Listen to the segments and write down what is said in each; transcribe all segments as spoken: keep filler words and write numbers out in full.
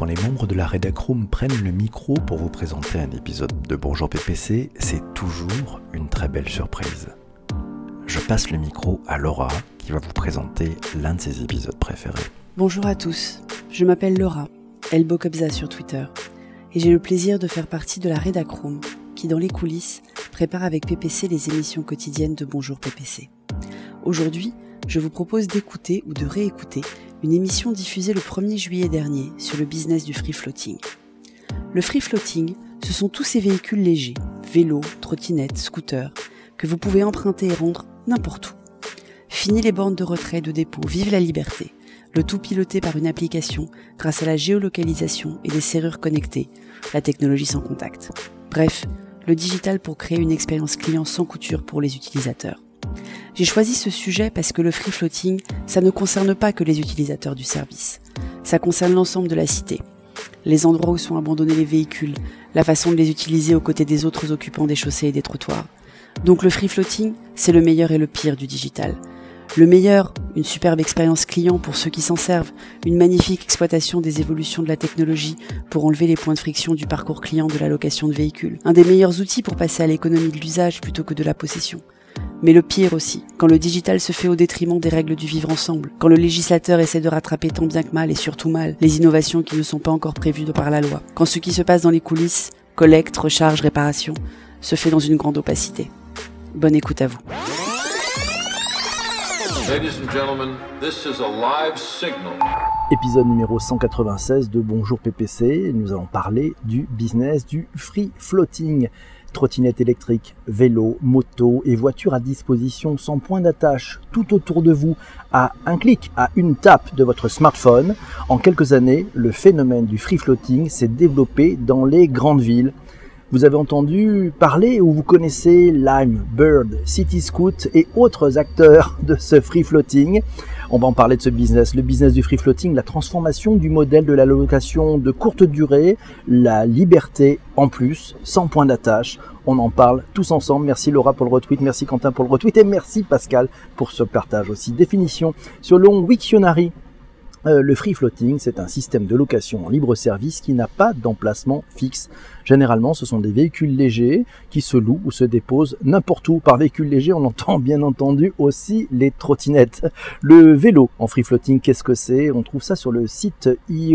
quand les membres de la Redacroom prennent le micro pour vous présenter un épisode de Bonjour P P C, c'est toujours une très belle surprise. Je passe le micro à Laura qui va vous présenter l'un de ses épisodes préférés. Bonjour à tous, je m'appelle Laura, Elbo Kobza sur Twitter, et j'ai le plaisir de faire partie de la Redacroom qui, dans les coulisses, prépare avec P P C les émissions quotidiennes de Bonjour P P C. Aujourd'hui, je vous propose d'écouter ou de réécouter une émission diffusée le premier juillet dernier sur le business du free floating. Le free floating, ce sont tous ces véhicules légers, vélos, trottinettes, scooters, que vous pouvez emprunter et rendre n'importe où. Fini les bornes de retrait, de dépôt, vive la liberté, le tout piloté par une application grâce à la géolocalisation et des serrures connectées, la technologie sans contact. Bref, le digital pour créer une expérience client sans couture pour les utilisateurs. J'ai choisi ce sujet parce que le free floating, ça ne concerne pas que les utilisateurs du service. Ça concerne l'ensemble de la cité. Les endroits où sont abandonnés les véhicules, la façon de les utiliser aux côtés des autres occupants des chaussées et des trottoirs. Donc le free floating, c'est le meilleur et le pire du digital. Le meilleur, une superbe expérience client pour ceux qui s'en servent, une magnifique exploitation des évolutions de la technologie pour enlever les points de friction du parcours client de la location de véhicules. Un des meilleurs outils pour passer à l'économie de l'usage plutôt que de la possession. Mais le pire aussi, quand le digital se fait au détriment des règles du vivre ensemble, quand le législateur essaie de rattraper tant bien que mal et surtout mal les innovations qui ne sont pas encore prévues de par la loi, quand ce qui se passe dans les coulisses, collecte, recharge, réparation, se fait dans une grande opacité. Bonne écoute à vous. Ladies and gentlemen, this is a live signal. Épisode numéro cent quatre-vingt-seize de Bonjour P P C, nous allons parler du business du free floating. Trottinettes électriques, vélos, motos et voitures à disposition sans point d'attache tout autour de vous à un clic, à une tape de votre smartphone. En quelques années, le phénomène du free floating s'est développé dans les grandes villes. Vous avez entendu parler ou vous connaissez Lime, Bird, Cityscoot et autres acteurs de ce free floating. On va en parler de ce business, le business du free floating, la transformation du modèle de la location de courte durée, la liberté en plus, sans point d'attache. On en parle tous ensemble. Merci Laura pour le retweet, merci Quentin pour le retweet et merci Pascal pour ce partage aussi. Définition selon Wiktionary. Euh, le free floating, c'est un système de location en libre service qui n'a pas d'emplacement fixe. Généralement, ce sont des véhicules légers qui se louent ou se déposent n'importe où. Par véhicule léger, on entend bien entendu aussi les trottinettes. Le vélo en free floating, qu'est-ce que c'est ? On trouve ça sur le site i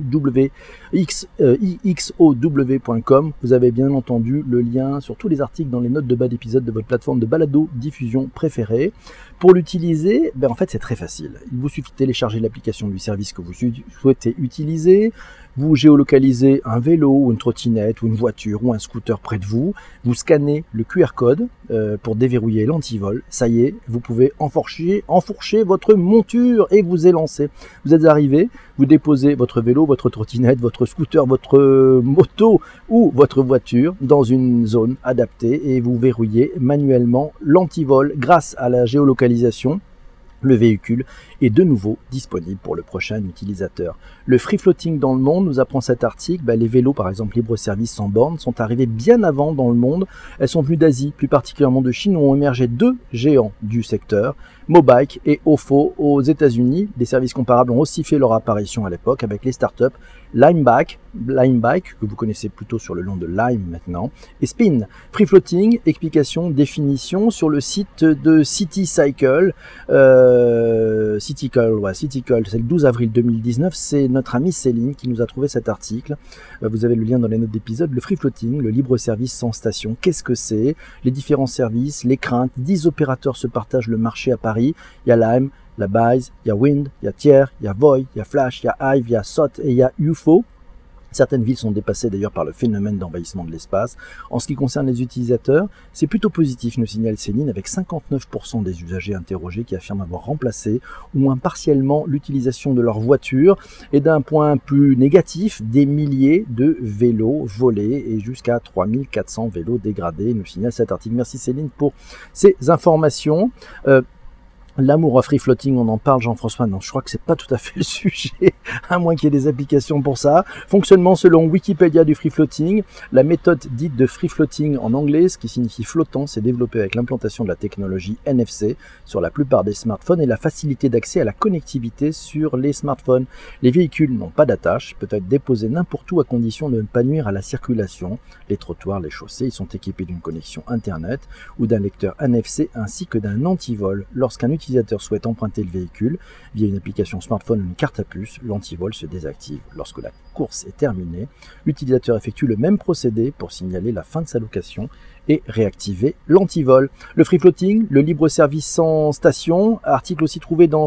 x o w point com. Vous avez bien entendu le lien sur tous les articles dans les notes de bas d'épisode de votre plateforme de balado diffusion préférée. Pour l'utiliser, ben en fait c'est très facile. Il vous suffit de télécharger l'application du service que vous souhaitez utiliser. Vous géolocalisez un vélo ou une trottinette ou une voiture ou un scooter près de vous. Vous scannez le Q R code euh, pour déverrouiller l'antivol. Ça y est, vous pouvez enfourcher, enfourcher votre monture et vous élancer. Vous êtes arrivé, vous déposez votre vélo, votre trottinette, votre scooter, votre moto ou votre voiture dans une zone adaptée et vous verrouillez manuellement l'antivol grâce à la géolocalisation. Le véhicule est de nouveau disponible pour le prochain utilisateur. Le free floating dans le monde, nous apprend cet article, bah les vélos par exemple libre-service sans borne sont arrivés bien avant dans le monde. Elles sont venues d'Asie, plus particulièrement de Chine, où ont émergé deux géants du secteur, Mobike et Ofo aux États-Unis. Des services comparables ont aussi fait leur apparition à l'époque avec les startups Limebike, Limebike, que vous connaissez plutôt sur le nom de Lime maintenant, et Spin. Free floating, explication, définition sur le site de CityCycle. Euh, CityCycle, ouais, CityCycle, c'est le douze avril deux mille dix-neuf, c'est notre amie Céline qui nous a trouvé cet article. Euh, vous avez le lien dans les notes d'épisode. Le free floating, le libre service sans station, qu'est-ce que c'est ? Les différents services, les craintes, dix opérateurs se partagent le marché à Paris. Il y a Lime, il y a Bise, il y a Wind, il y a Tier, il y a Voy, il y a Flash, il y a Hive, il y a Sot et il y a U F O. Certaines villes sont dépassées d'ailleurs par le phénomène d'envahissement de l'espace. En ce qui concerne les utilisateurs, c'est plutôt positif, nous signale Céline, avec cinquante-neuf pour cent des usagers interrogés qui affirment avoir remplacé ou moins partiellement l'utilisation de leur voiture. Et d'un point plus négatif, des milliers de vélos volés et jusqu'à trois mille quatre cents vélos dégradés, nous signale cet article. Merci Céline pour ces informations. Euh, L'amour à free floating, on en parle, Jean-François. Non, je crois que c'est pas tout à fait le sujet, à moins qu'il y ait des applications pour ça. Fonctionnement selon Wikipédia du free floating. La méthode dite de free floating en anglais, ce qui signifie flottant, s'est développée avec l'implantation de la technologie N F C sur la plupart des smartphones et la facilité d'accès à la connectivité sur les smartphones. Les véhicules n'ont pas d'attache, peut être déposé n'importe où à condition de ne pas nuire à la circulation. Les trottoirs, les chaussées, ils sont équipés d'une connexion Internet ou d'un lecteur N F C ainsi que d'un antivol. Lorsqu'un utilisateur souhaite emprunter le véhicule via une application smartphone ou une carte à puce, l'antivol se désactive. Lorsque la course est terminée, l'utilisateur effectue le même procédé pour signaler la fin de sa location et réactiver l'antivol. Le free floating, le libre service sans station, article aussi trouvé dans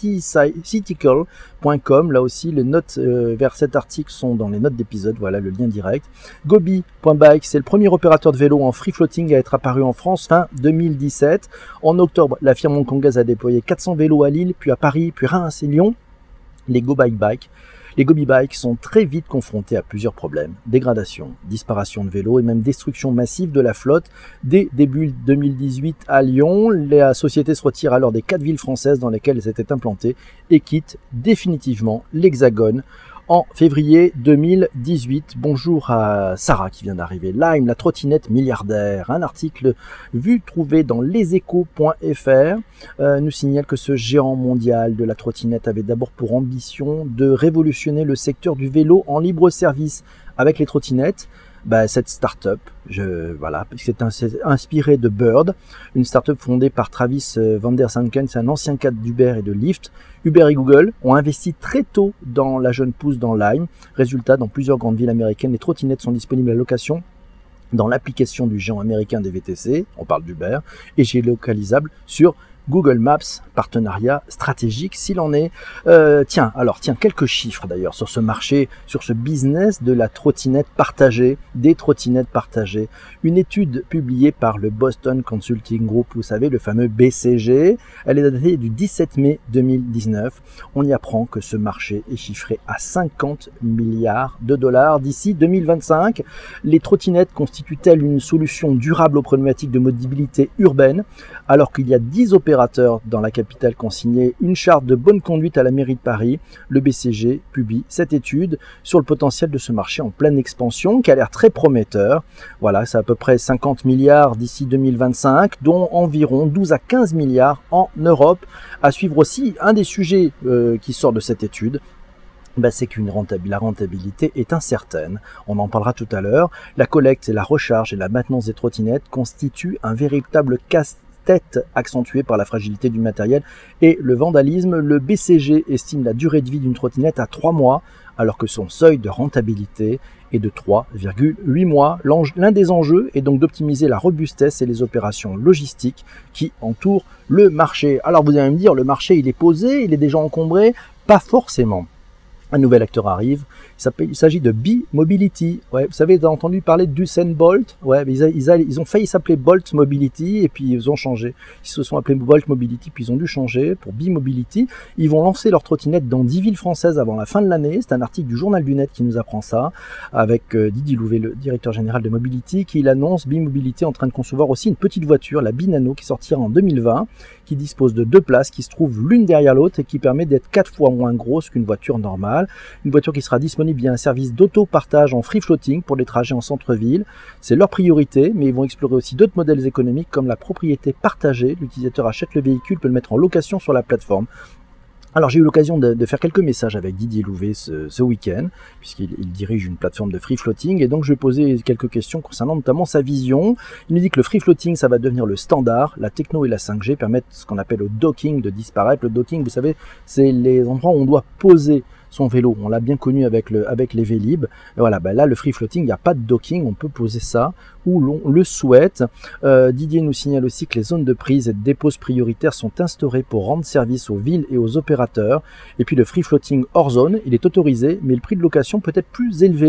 citycycle point com. Là aussi, les notes euh, vers cet article sont dans les notes d'épisode. Voilà le lien direct. Gobi point bike, c'est le premier opérateur de vélo en free floating à être apparu en France fin deux mille dix-sept. En octobre, la firme hongkongaise a déployé quatre cents vélos à Lille, puis à Paris, puis Reims et Lyon. Les Go Bike Bike. Les Gobi Bikes sont très vite confrontés à plusieurs problèmes. Dégradation, disparition de vélos et même destruction massive de la flotte. Dès début deux mille dix-huit à Lyon, la société se retire alors des quatre villes françaises dans lesquelles elles étaient implantées et quitte définitivement l'Hexagone en février deux mille dix-huit. Bonjour à Sarah qui vient d'arriver. Lime, la trottinette milliardaire. Un article vu trouvé dans leséchos point f r euh, nous signale que ce géant mondial de la trottinette avait d'abord pour ambition de révolutionner le secteur du vélo en libre service. Avec les trottinettes, bah, cette start-up, je, voilà, c'est, un, c'est inspiré de Bird, une start-up fondée par Travis Van Der Sanken, c'est un ancien cadre d'Uber et de Lyft. Uber et Google ont investi très tôt dans la jeune pousse dans Lime. Résultat, dans plusieurs grandes villes américaines, les trottinettes sont disponibles à location dans l'application du géant américain des V T C, on parle d'Uber, et géolocalisable sur Google Maps, partenariat stratégique s'il en est. Euh, tiens, alors tiens, quelques chiffres d'ailleurs sur ce marché, sur ce business de la trottinette partagée, des trottinettes partagées. Une étude publiée par le Boston Consulting Group, vous savez, le fameux B C G, elle est datée du dix-sept mai deux mille dix-neuf. On y apprend que ce marché est chiffré à cinquante milliards de dollars d'ici deux mille vingt-cinq. Les trottinettes constituent-elles une solution durable aux problématiques de mobilité urbaine, alors qu'il y a dix opérateurs dans la capitale qui ont signé une charte de bonne conduite à la mairie de Paris. Le B C G publie cette étude sur le potentiel de ce marché en pleine expansion qui a l'air très prometteur. Voilà, c'est à peu près cinquante milliards d'ici deux mille vingt-cinq, dont environ douze à quinze milliards en Europe. À suivre aussi, un des sujets euh, qui sort de cette étude, bah, c'est qu'une rentabilité, la rentabilité est incertaine. On en parlera tout à l'heure. La collecte et la recharge et la maintenance des trottinettes constituent un véritable casse tête accentuée par la fragilité du matériel et le vandalisme. Le B C G estime la durée de vie d'une trottinette à trois mois, alors que son seuil de rentabilité est de trois virgule huit mois. L'un des enjeux est donc d'optimiser la robustesse et les opérations logistiques qui entourent le marché. Alors vous allez me dire, le marché il est posé, il est déjà encombré? Pas forcément. Un nouvel acteur arrive, il s'agit de B-Mobility. Ouais, vous savez, vous avez entendu parler d'Usain Bolt? Ouais, ils, ils, ils ont failli s'appeler Bolt Mobility et puis ils ont changé. Ils se sont appelés Bolt Mobility puis ils ont dû changer pour B-Mobility. Ils vont lancer leur trottinette dans dix villes françaises avant la fin de l'année. C'est un article du Journal du Net qui nous apprend ça, avec euh, Didier Louvet, le directeur général de Mobility, qui annonce B-Mobility en train de concevoir aussi une petite voiture, la B-Nano, qui sortira en deux mille vingt, qui dispose de deux places qui se trouvent l'une derrière l'autre et qui permet d'être quatre fois moins grosse qu'une voiture normale. Une voiture qui sera disponible via un service d'auto-partage en free floating pour les trajets en centre-ville. C'est leur priorité, mais ils vont explorer aussi d'autres modèles économiques comme la propriété partagée. L'utilisateur achète le véhicule, peut le mettre en location sur la plateforme. Alors j'ai eu l'occasion de, de faire quelques messages avec Didier Louvet ce, ce week-end, puisqu'il il dirige une plateforme de free floating, et donc je vais poser quelques questions concernant notamment sa vision. Il nous dit que le free floating, ça va devenir le standard. La techno et la cinq G permettent ce qu'on appelle le docking de disparaître. Le docking, vous savez, c'est les endroits où on doit poser son vélo. On l'a bien connu avec le avec les Vélib. Et voilà, ben là le free floating, il n'y a pas de docking, on peut poser ça où l'on le souhaite. Euh, Didier nous signale aussi que les zones de prise et de dépose prioritaires sont instaurées pour rendre service aux villes et aux opérateurs. Et puis le free floating hors zone, il est autorisé, mais le prix de location peut être plus élevé.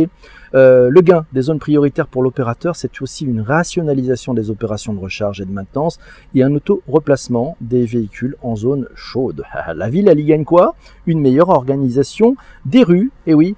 Euh, le gain des zones prioritaires pour l'opérateur, c'est aussi une rationalisation des opérations de recharge et de maintenance et un auto-replacement des véhicules en zone chaude. La ville, elle y gagne quoi? Une meilleure organisation des rues, et oui,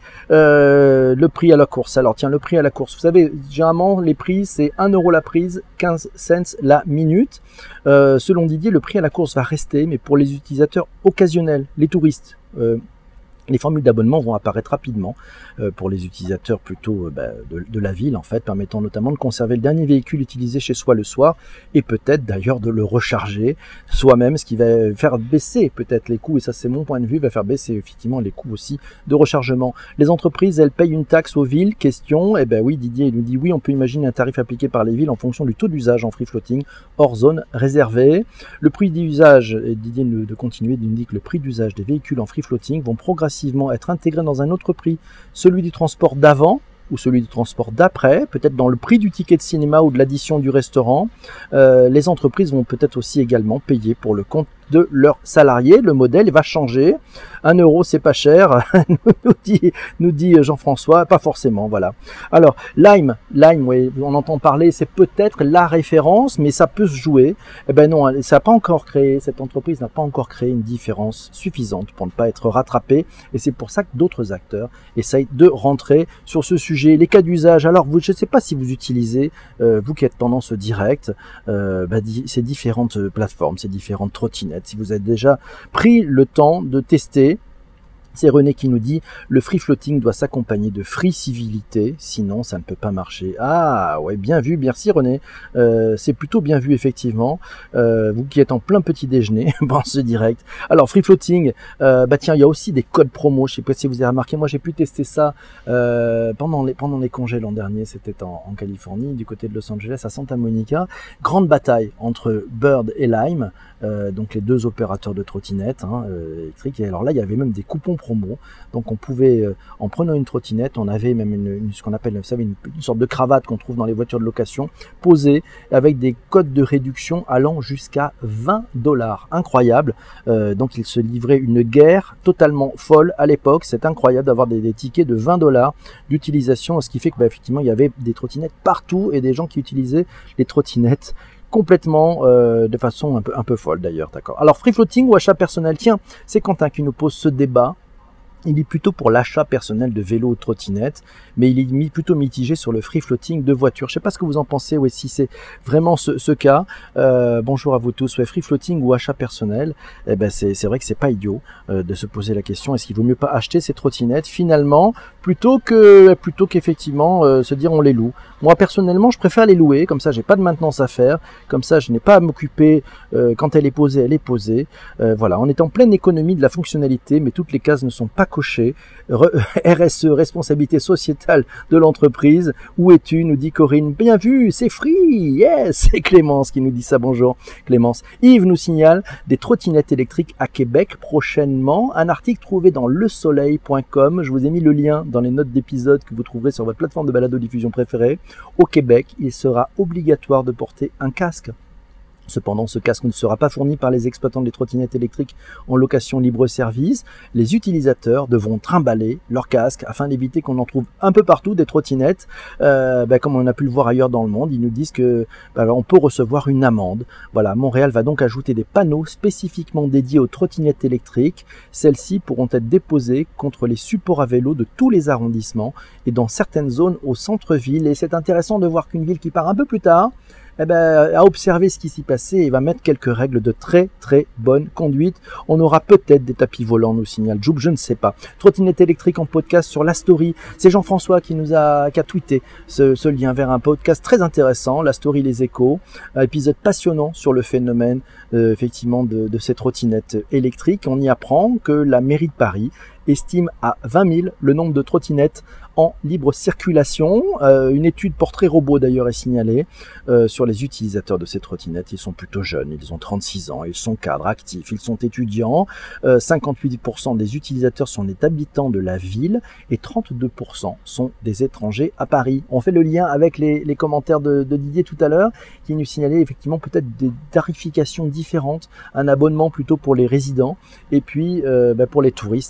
euh, le prix à la course. Alors tiens, le prix à la course, vous savez, généralement les prix c'est un euro la prise, quinze cents la minute. Euh, selon Didier, le prix à la course va rester, mais pour les utilisateurs occasionnels, les touristes, euh, les formules d'abonnement vont apparaître rapidement euh, pour les utilisateurs plutôt euh, bah, de, de la ville en fait, permettant notamment de conserver le dernier véhicule utilisé chez soi le soir et peut-être d'ailleurs de le recharger soi-même, ce qui va faire baisser peut-être les coûts, et ça c'est mon point de vue, va faire baisser effectivement les coûts aussi de rechargement. Les entreprises, elles payent une taxe aux villes, question, eh ben oui, Didier il nous dit oui, on peut imaginer un tarif appliqué par les villes en fonction du taux d'usage en free floating hors zone réservée. Le prix d'usage, et Didier de, de continuer, il nous dit que le prix d'usage des véhicules en free floating vont progressivement être intégré dans un autre prix, celui du transport d'avant ou celui du transport d'après, peut-être dans le prix du ticket de cinéma ou de l'addition du restaurant. Euh, les entreprises vont peut-être aussi également payer pour le compte de leurs salariés. Le modèle va changer. Un euro, c'est pas cher, nous dit, nous dit Jean-François. Pas forcément, voilà. Alors, Lime, Lime, oui, on entend parler, c'est peut-être la référence, mais ça peut se jouer. Eh ben non, ça n'a pas encore créé, cette entreprise n'a pas encore créé une différence suffisante pour ne pas être rattrapée. Et c'est pour ça que d'autres acteurs essayent de rentrer sur ce sujet. Les cas d'usage, alors vous, je ne sais pas si vous utilisez, euh, vous qui êtes tendance directe, euh, bah, ces différentes plateformes, ces différentes trottinettes. Si vous avez déjà pris le temps de tester, c'est René qui nous dit « Le free floating doit s'accompagner de free civilité, sinon ça ne peut pas marcher. » Ah ouais, bien vu, merci René. Euh, c'est plutôt bien vu effectivement. Euh, vous qui êtes en plein petit déjeuner, dans ce direct. Alors free floating, euh, bah tiens, il y a aussi des codes promo. Je sais pas si vous avez remarqué, moi j'ai pu tester ça euh, pendant les pendant les congés l'an dernier. C'était en, en Californie, du côté de Los Angeles, à Santa Monica. Grande bataille entre Bird et Lime, euh, donc les deux opérateurs de trottinettes hein, euh, électriques. Et alors là, il y avait même des coupons promo, donc on pouvait, euh, en prenant une trottinette, on avait même une, une, ce qu'on appelle, vous savez, une, une sorte de cravate qu'on trouve dans les voitures de location, posée avec des codes de réduction allant jusqu'à vingt dollars. Incroyable. Euh, donc il se livrait une guerre totalement folle à l'époque. C'est incroyable d'avoir des, des tickets de vingt dollars d'utilisation, ce qui fait que bah, effectivement il y avait des trottinettes partout et des gens qui utilisaient les trottinettes complètement euh, de façon un peu, un peu folle d'ailleurs. D'accord. Alors free floating ou achat personnel, tiens, c'est Quentin qui nous pose ce débat. Il est plutôt pour l'achat personnel de vélos ou de trottinettes, mais il est mis, plutôt mitigé sur le free floating de voitures. Je ne sais pas ce que vous en pensez, ou si c'est vraiment ce, ce cas. Euh, bonjour à vous tous. Ouais, free floating ou achat personnel, eh ben c'est, c'est vrai que c'est pas idiot euh, de se poser la question, est-ce qu'il vaut mieux pas acheter ces trottinettes finalement, plutôt que plutôt qu'effectivement euh, se dire on les loue. Moi personnellement, je préfère les louer, comme ça j'ai pas de maintenance à faire, comme ça je n'ai pas à m'occuper euh, quand elle est posée, elle est posée. Euh, voilà, on est en pleine économie de la fonctionnalité, mais toutes les cases ne sont pas coché. R S E, responsabilité sociétale de l'entreprise. Où es-tu, nous dit Corinne. Bien vu, c'est free, yes. C'est Clémence qui nous dit ça, bonjour Clémence. Yves nous signale des trottinettes électriques à Québec prochainement. Un article trouvé dans le soleil point com. Je vous ai mis le lien dans les notes d'épisode que vous trouverez sur votre plateforme de balado-diffusion préférée. Au Québec, il sera obligatoire de porter un casque. Cependant, ce casque ne sera pas fourni par les exploitants des trottinettes électriques en location libre-service. Les utilisateurs devront trimballer leur casque afin d'éviter qu'on en trouve un peu partout des trottinettes. Euh, bah, comme on a pu le voir ailleurs dans le monde, ils nous disent que bah, on peut recevoir une amende. Voilà, Montréal va donc ajouter des panneaux spécifiquement dédiés aux trottinettes électriques. Celles-ci pourront être déposées contre les supports à vélo de tous les arrondissements et dans certaines zones au centre-ville. Et c'est intéressant de voir qu'une ville qui part un peu plus tard, eh ben, à observer ce qui s'y passait et va mettre quelques règles de très très bonne conduite. On aura peut-être des tapis volants, nous signale Joub, je ne sais pas. Trottinette électrique en podcast sur la story. C'est Jean-François qui nous a, qui a tweeté ce, ce lien vers un podcast très intéressant, la story Les Échos, un épisode passionnant sur le phénomène euh, effectivement de, de ces trottinettes électriques. On y apprend que la mairie de Paris estime à vingt mille le nombre de trottinettes en libre circulation. Euh, une étude portrait robot d'ailleurs est signalée euh, sur les utilisateurs de ces trottinettes. Ils sont plutôt jeunes, ils ont trente-six ans, ils sont cadres, actifs, ils sont étudiants. Euh, cinquante-huit pour cent des utilisateurs sont des habitants de la ville et trente-deux pour cent sont des étrangers à Paris. On fait le lien avec les, les commentaires de, de Didier tout à l'heure qui nous signalait effectivement peut-être des tarifications différentes, un abonnement plutôt pour les résidents et puis euh, bah, pour les touristes effectivement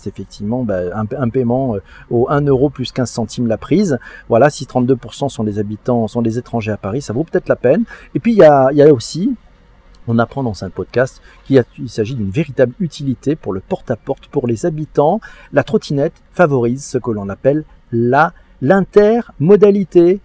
effectivement bah, un, un paiement euh, au un euro plus quinze centimes la prise. Voilà, si trente-deux pour cent sont des habitants, sont des étrangers à Paris, ça vaut peut-être la peine. Et puis il y a, il y a aussi, on apprend dans un podcast qu'il y a, il s'agit d'une véritable utilité pour le porte-à-porte pour les habitants. La trottinette favorise ce que l'on appelle la l'intermodalité.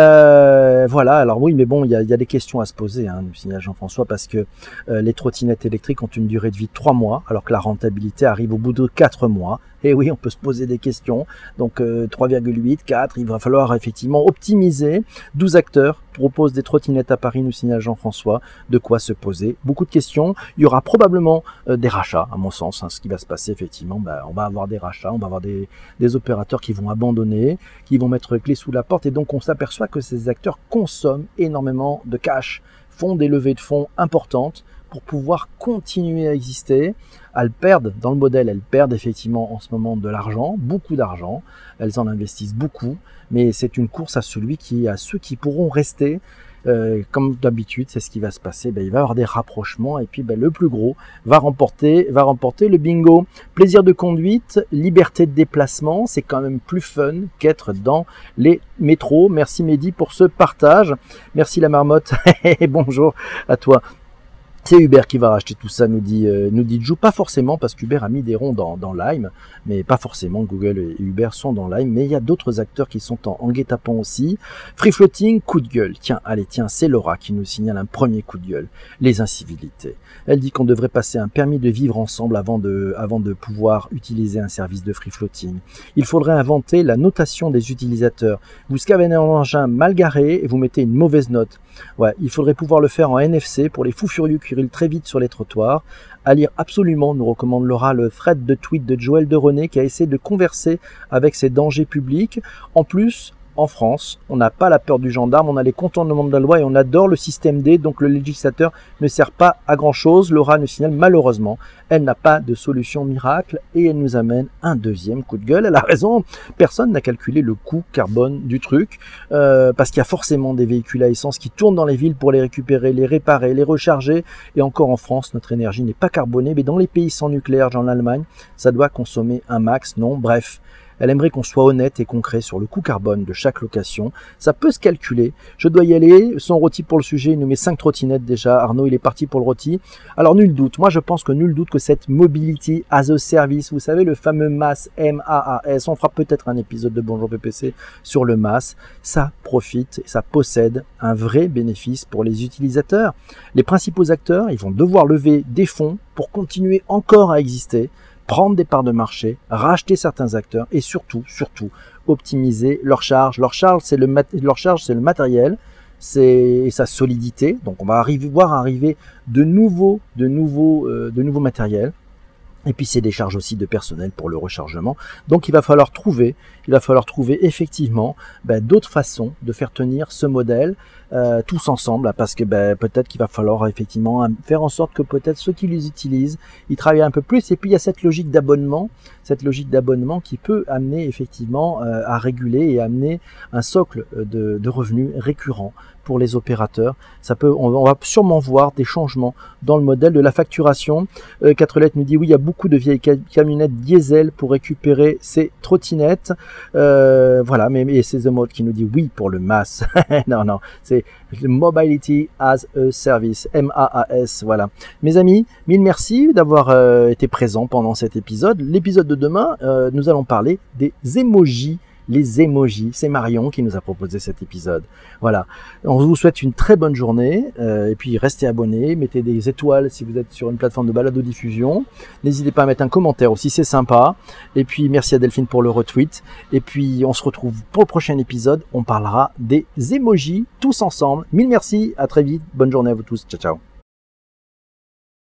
Euh, voilà, alors oui, mais bon, il y a, il y a des questions à se poser, hein, nous signale Jean-François, parce que euh, les trottinettes électriques ont une durée de vie de trois mois, alors que la rentabilité arrive au bout de quatre mois. Et oui, on peut se poser des questions. Donc euh, trois virgule huit, quatre, il va falloir effectivement optimiser. douze acteurs proposent des trottinettes à Paris, nous signale Jean-François. De quoi se poser beaucoup de questions. Il y aura probablement euh, des rachats, à mon sens. Hein, ce qui va se passer, effectivement, bah, on va avoir des rachats, on va avoir des, des opérateurs qui vont abandonner, qui vont mettre clé sous la porte. Et donc, on s'aperçoit que ces acteurs consomment énormément de cash, font des levées de fonds importantes pour pouvoir continuer à exister. Elles perdent dans le modèle, elles perdent effectivement en ce moment de l'argent, beaucoup d'argent. Elles en investissent beaucoup, mais c'est une course à celui qui, à ceux qui pourront rester. Euh, comme d'habitude, c'est ce qui va se passer. Ben, il va y avoir des rapprochements et puis ben, le plus gros va remporter, va remporter le bingo. Plaisir de conduite, liberté de déplacement, c'est quand même plus fun qu'être dans les métros. Merci Mehdi pour ce partage. Merci la marmotte et bonjour à toi. C'est Uber qui va racheter tout ça, nous dit euh, nous dit Jou. Pas forcément, parce qu'Uber a mis des ronds dans, dans Lime, mais pas forcément. Google et Uber sont dans Lime, mais il y a d'autres acteurs qui sont en, en guet-apens aussi. Free Floating, coup de gueule. Tiens, allez, tiens, c'est Laura qui nous signale un premier coup de gueule. Les incivilités. Elle dit qu'on devrait passer un permis de vivre ensemble avant de, avant de pouvoir utiliser un service de free floating. Il faudrait inventer la notation des utilisateurs. Vous scavez un engin mal garé et vous mettez une mauvaise note. Ouais, il faudrait pouvoir le faire en N F C pour les fous furieux qui hurlent très vite sur les trottoirs. À lire absolument, nous recommande Laura, le thread de tweet de Joël de René qui a essayé de converser avec ces dangers publics. En plus, en France, on n'a pas la peur du gendarme, on a les contournements de la loi et on adore le système D, donc le législateur ne sert pas à grand chose. Laura nous signale malheureusement, elle n'a pas de solution miracle et elle nous amène un deuxième coup de gueule. Elle a raison, personne n'a calculé le coût carbone du truc, euh, parce qu'il y a forcément des véhicules à essence qui tournent dans les villes pour les récupérer, les réparer, les recharger. Et encore en France, notre énergie n'est pas carbonée, mais dans les pays sans nucléaire, genre l'Allemagne, ça doit consommer un max, non, bref. Elle aimerait qu'on soit honnête et concret sur le coût carbone de chaque location. Ça peut se calculer. Je dois y aller. Son rôti pour le sujet, il nous met cinq trottinettes déjà. Arnaud, il est parti pour le rôti. Alors, nul doute. Moi, je pense que nul doute que cette Mobility as a Service, vous savez, le fameux M A S, M A A S, on fera peut-être un épisode de Bonjour P P C sur le M A S. Ça profite, ça possède un vrai bénéfice pour les utilisateurs. Les principaux acteurs, ils vont devoir lever des fonds pour continuer encore à exister, prendre des parts de marché, racheter certains acteurs et surtout, surtout, optimiser leur charge. Leur charge, c'est le, mat- leur charge, c'est le matériel, c'est sa solidité. Donc, on va arriver, voir arriver de nouveaux, de nouveaux, euh, de nouveaux matériels. Et puis, c'est des charges aussi de personnel pour le rechargement. Donc, il va falloir trouver, il va falloir trouver effectivement ben, d'autres façons de faire tenir ce modèle euh, tous ensemble, parce que ben, peut-être qu'il va falloir effectivement faire en sorte que peut-être ceux qui les utilisent, ils travaillent un peu plus. Et puis, il y a cette logique d'abonnement, cette logique d'abonnement qui peut amener effectivement euh, à réguler et amener un socle de, de revenus récurrents pour les opérateurs. Ça peut, on, on va sûrement voir des changements dans le modèle de la facturation. Euh, Quatre lettres nous dit oui, il y a beaucoup de vieilles camionnettes diesel pour récupérer ces trottinettes. Euh, voilà, mais, mais c'est The Mode qui nous dit oui pour le M A S. non, non, c'est Mobility as a Service, M A A S. Voilà. Mes amis, mille merci d'avoir euh, été présents pendant cet épisode. L'épisode de demain, euh, nous allons parler des emojis. Les emojis, c'est Marion qui nous a proposé cet épisode. Voilà, on vous souhaite une très bonne journée, euh, et puis restez abonnés, mettez des étoiles si vous êtes sur une plateforme de balado-diffusion, n'hésitez pas à mettre un commentaire aussi, c'est sympa, et puis merci à Delphine pour le retweet, et puis on se retrouve pour le prochain épisode, on parlera des emojis tous ensemble. Mille merci, à très vite, bonne journée à vous tous, ciao ciao.